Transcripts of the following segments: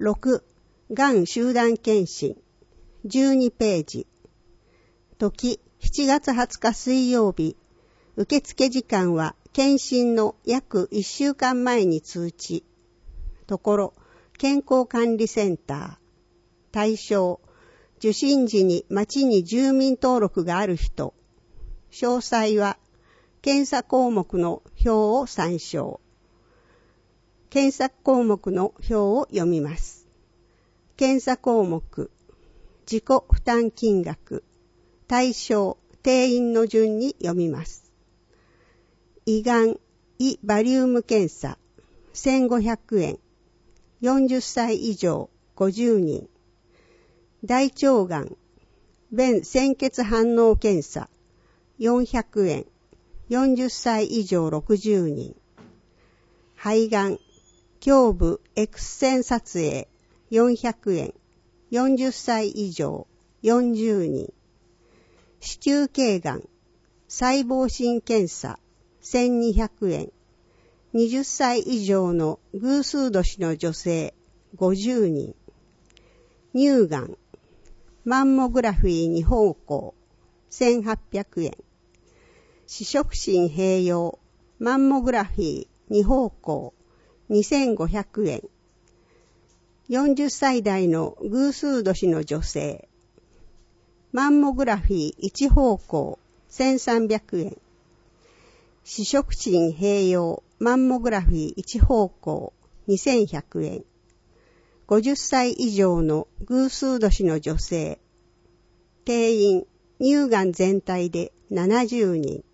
6、がん集団検診。12ページ。時、7月20日水曜日。受付時間は検診の約1週間前に通知。ところ、健康管理センター。対象、受診時に町に住民登録がある人。詳細は、検査項目の表を参照。検査項目の表を読みます。検査項目、自己負担金額、対象、定員の順に読みます。胃がん、胃バリウム検査、1500円。40歳以上、50人。大腸がん、便鮮血反応検査、400円。40歳以上60人。肺がん、胸部 X 線撮影、400円。40歳以上40人。子宮頸がん、細胞診検査、1200円。20歳以上の偶数年の女性、50人。乳がん、マンモグラフィー2方向、1800円。視触診併用、マンモグラフィー2方向、2500円。40歳代の偶数年の女性。マンモグラフィー1方向、1300円。視触診併用、マンモグラフィー1方向、2100円。50歳以上の偶数年の女性。定員、乳がん全体で70人。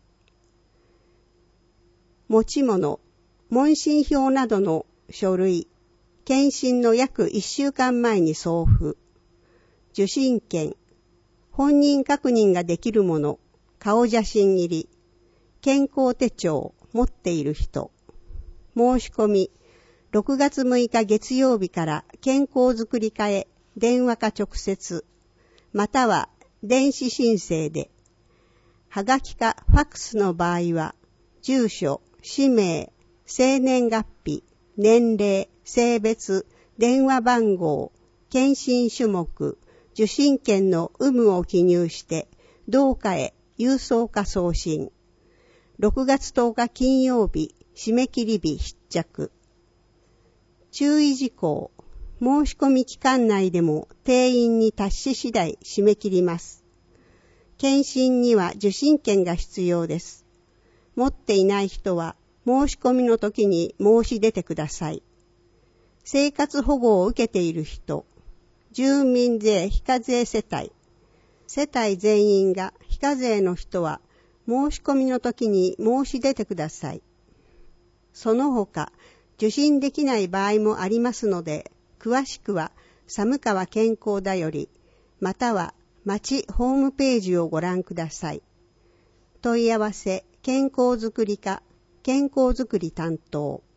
持ち物、問診票などの書類、検診の約1週間前に送付。受診券、本人確認ができるもの、顔写真入り、健康手帳持っている人。申し込み、6月6日月曜日から健康づくり課へ電話か直接、または電子申請で、はがきかファックスの場合は、住所、氏名、生年月日、年齢、性別、電話番号、検診種目、受診券の有無を記入して、同課へ郵送か送信。6月10日金曜日、締め切り日必着。注意事項、申し込み期間内でも定員に達し次第締め切ります。検診には受診券が必要です。持っていない人は申し込みの時に申し出てください。生活保護を受けている人、住民税非課税世帯、世帯全員が非課税の人は申し込みの時に申し出てください。その他、受診できない場合もありますので、詳しくは寒川健康だより、または町ホームページをご覧ください。問い合わせ健康づくり課健康づくり担当。